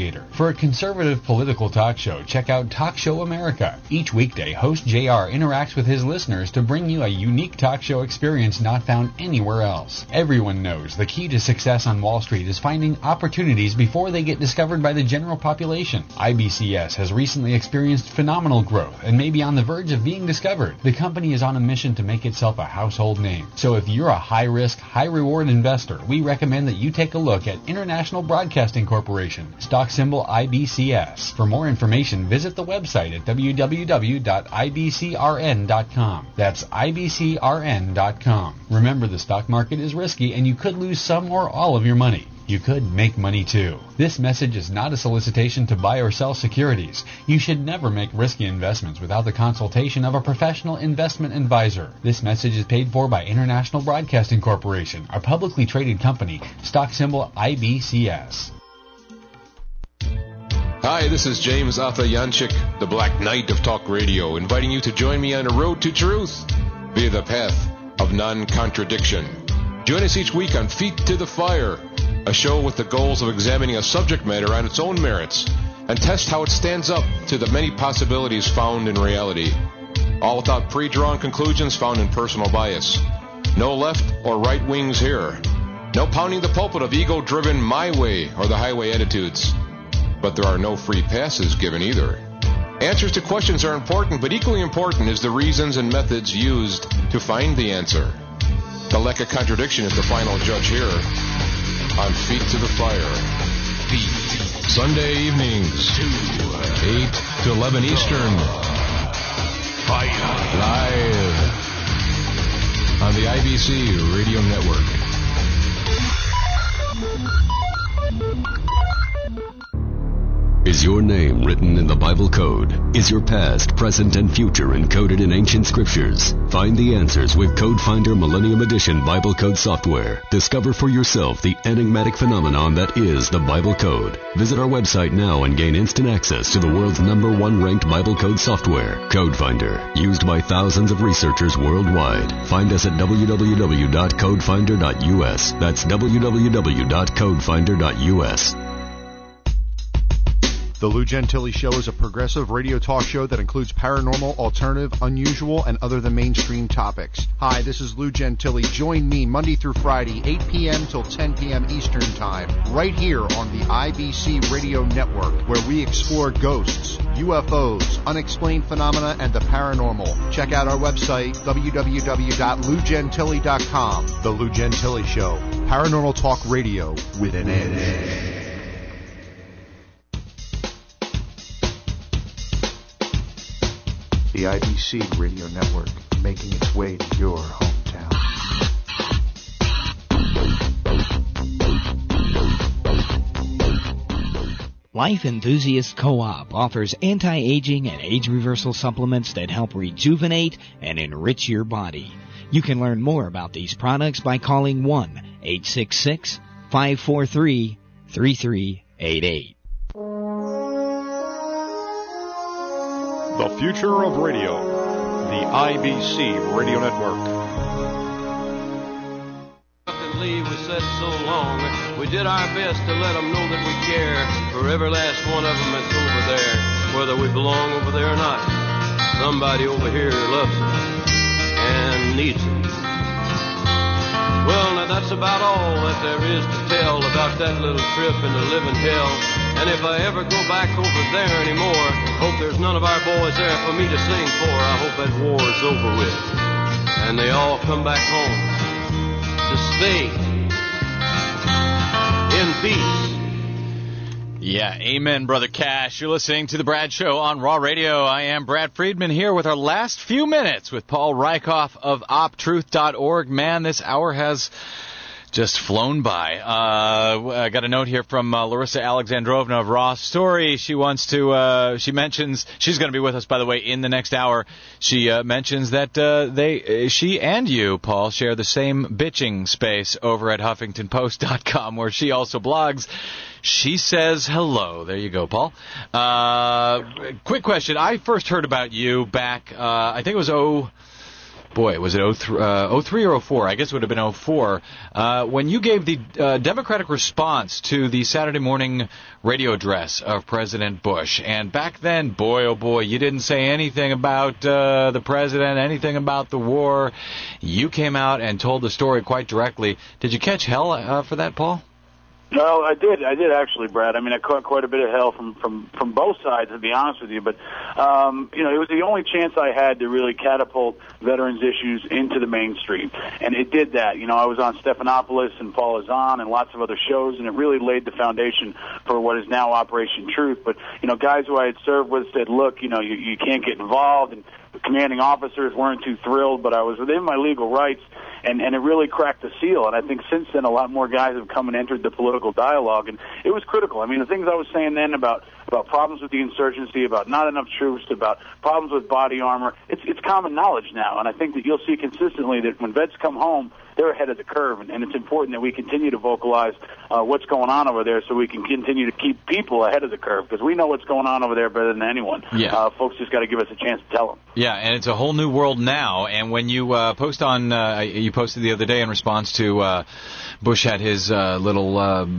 navigator. For a conservative political talk show, check out Talk Show America. Each weekday, host J R interacts with his listeners to bring you a unique talk show experience not found anywhere else. Everyone knows the key to success on Wall Street is finding opportunities before they get discovered by the general population. I B C S has recently experienced phenomenal growth and may be on the verge of being discovered. The company is on a mission to make itself a household name. So if you're a high-risk, high-reward investor, we recommend that you take a look at International Broadcasting Corporation, stock symbol I B C S. For more information, visit the website at w w w dot i b c r n dot com. That's i b c r n dot com. Remember, the stock market is risky and you could lose some or all of your money. You could make money too. This message is not a solicitation to buy or sell securities. You should never make risky investments without the consultation of a professional investment advisor. This message is paid for by International Broadcasting Corporation, a publicly traded company, stock symbol I B C S. Hi, this is James Arthur Yanchik, the Black Knight of Talk Radio, inviting you to join me on a road to truth via the path of non-contradiction. Join us each week on Feet to the Fire, a show with the goals of examining a subject matter on its own merits and test how it stands up to the many possibilities found in reality, all without pre-drawn conclusions found in personal bias. No left or right wings here. No pounding the pulpit of ego-driven my way or the highway attitudes. But there are no free passes given either. Answers to questions are important, but equally important is the reasons and methods used to find the answer. The lack of contradiction is the final judge here on Feet to the Fire. Feet. Sunday evenings, eight to eleven Eastern. Fire. Live on the I B C Radio Network. Is your name written in the Bible code? Is your past, present, and future encoded in ancient scriptures? Find the answers with Code Finder Millennium Edition Bible Code software. Discover for yourself the enigmatic phenomenon that is the Bible Code. Visit our website now and gain instant access to the world's number one ranked Bible Code software, Code Finder, used by thousands of researchers worldwide. Find us at w w w dot code finder dot u s. That's w w w dot code finder dot u s. The Lou Gentili Show is a progressive radio talk show that includes paranormal, alternative, unusual, and other than mainstream topics. Hi, this is Lou Gentili. Join me Monday through Friday, eight p.m. till ten p.m. Eastern Time, right here on the I B C Radio Network, where we explore ghosts, U F Os, unexplained phenomena, and the paranormal. Check out our website, w w w dot lou gentili dot com. The Lou Gentili Show, paranormal talk radio with an edge. The I B C Radio Network, making its way to your hometown. Life Enthusiast Co-op offers anti-aging and age reversal supplements that help rejuvenate and enrich your body. You can learn more about these products by calling one eight six six, five four three, three three eight eight. The future of radio, the I B C Radio Network. Lee, we said so long. We did our best to let them know that we care for every last one of them that's over there, whether we belong over there or not. Somebody over here loves us and needs us. Well, now that's about all that there is to tell about that little trip into living hell. And if I ever go back over there anymore, hope there's none of our boys there for me to sing for. I hope that war's over with and they all come back home to stay in peace. Yeah, amen, Brother Cash. You're listening to The Brad Show on Raw Radio. I am Brad Friedman here with our last few minutes with Paul Rykoff of op truth dot org. Man, this hour has just flown by. Uh, I got a note here from uh, Larissa Alexandrovna of Raw Story. She wants to, uh, she mentions, she's going to be with us, by the way, in the next hour. She uh, mentions that uh, they, she and you, Paul, share the same bitching space over at huffington post dot com, where she also blogs. She says hello. There you go, Paul. Uh, quick question. I first heard about you back, uh, I think it was oh, boy, was it oh three, uh, oh three or oh four? I guess it would have been oh four. Uh, when you gave the uh, Democratic response to the Saturday morning radio address of President Bush. And back then, boy, oh boy, you didn't say anything about uh, the president, anything about the war. You came out and told the story quite directly. Did you catch hell uh, for that, Paul? No, I did. I did actually, Brad. I mean, I caught quite a bit of hell from from from both sides, to be honest with you. But um, you know, it was the only chance I had to really catapult veterans issues into the mainstream, and it did that. You know, I was on Stephanopoulos and Paul Azan and lots of other shows, and it really laid the foundation for what is now Operation Truth. But you know, guys who I had served with said, "Look, you know, you, you can't get involved," and the commanding officers weren't too thrilled. But I was within my legal rights. And, and it really cracked the seal. And I think since then, a lot more guys have come and entered the political dialogue. And it was critical. I mean, the things I was saying then about, about problems with the insurgency, about not enough troops, about problems with body armor, it's, it's common knowledge now. And I think that you'll see consistently that when vets come home, they're ahead of the curve. And, and it's important that we continue to vocalize uh, what's going on over there so we can continue to keep people ahead of the curve. Because we know what's going on over there better than anyone. Yeah. Uh, folks just got to give us a chance to tell them. Yeah, and it's a whole new world now. And when you uh, post on, uh, you posted the other day in response to uh, Bush had his uh, little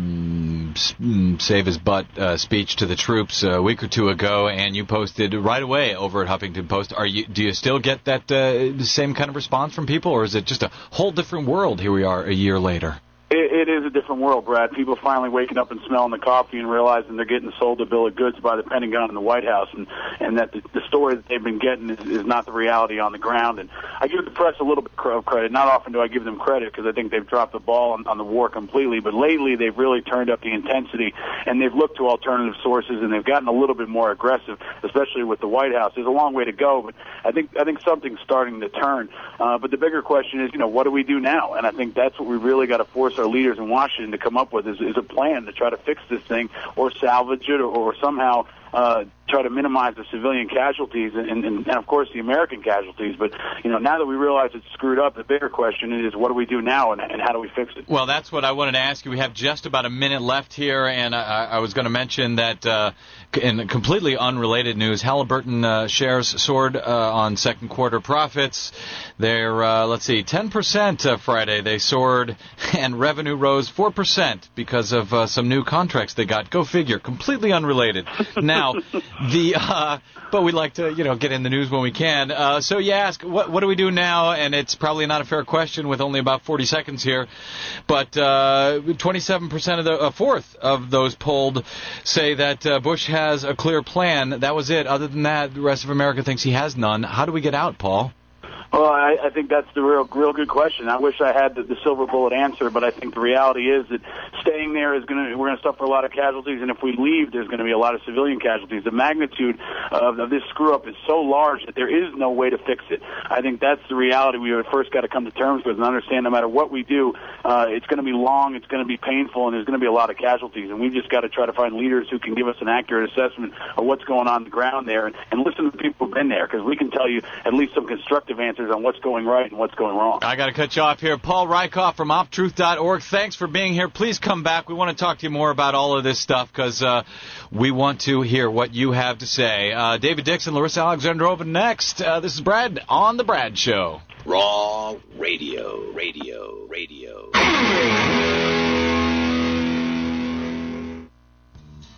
um, save his butt uh, speech to the troops a week or two ago, and you posted right away over at Huffington Post. Are you? Do you still get that uh, same kind of response from people, or is it just a whole different world? Here we are a year later. It, it is a different world, Brad. People finally waking up and smelling the coffee and realizing they're getting sold a bill of goods by the Pentagon and the White House, and, and that the, the story that they've been getting is, is not the reality on the ground. And I give the press a little bit of credit. Not often do I give them credit because I think they've dropped the ball on, on the war completely, but lately they've really turned up the intensity, and they've looked to alternative sources, and they've gotten a little bit more aggressive, especially with the White House. There's a long way to go, but I think I think something's starting to turn. Uh, but the bigger question is, you know, what do we do now? And I think that's what we really got to force our leaders in Washington to come up with is, is a plan to try to fix this thing or salvage it or, or somehow uh, try to minimize the civilian casualties and, and, and, of course, the American casualties. But, you know, now that we realize it's screwed up, the bigger question is what do we do now and, and how do we fix it? Well, that's what I wanted to ask you. We have just about a minute left here, and I, I was going to mention that uh, in completely unrelated news, Halliburton uh, shares soared uh, on second quarter profits. They're, uh, let's see, ten percent uh, Friday. They soared, and revenue rose four percent because of uh, some new contracts they got. Go figure. Completely unrelated. Now, the uh, but we like to, you know, get in the news when we can. Uh, so you ask, what, what do we do now? And it's probably not a fair question with only about forty seconds here. But uh, twenty-seven percent of the, a fourth of those polled say that uh, Bush has a clear plan. That was it. Other than that, the rest of America thinks he has none. How do we get out, Paul? Well, I, I think that's the real, real good question. I wish I had the, the silver bullet answer, but I think the reality is that staying there is going to, we're going to suffer a lot of casualties, and if we leave, there's going to be a lot of civilian casualties. The magnitude of, of this screw-up is so large that there is no way to fix it. I think that's the reality we first got to come to terms with and understand no matter what we do, uh, it's going to be long, it's going to be painful, and there's going to be a lot of casualties, and we've just got to try to find leaders who can give us an accurate assessment of what's going on, on the ground there and, and listen to the people who've been there, because we can tell you at least some constructive answers on what's going right and what's going wrong. I got to cut you off here. Paul Rieckhoff from op truth dot org. Thanks for being here. Please come back. We want to talk to you more about all of this stuff because uh, we want to hear what you have to say. Uh, David Dixon, Larissa Alexandrova next. Uh, this is Brad on The Brad Show. Raw Radio, radio, radio.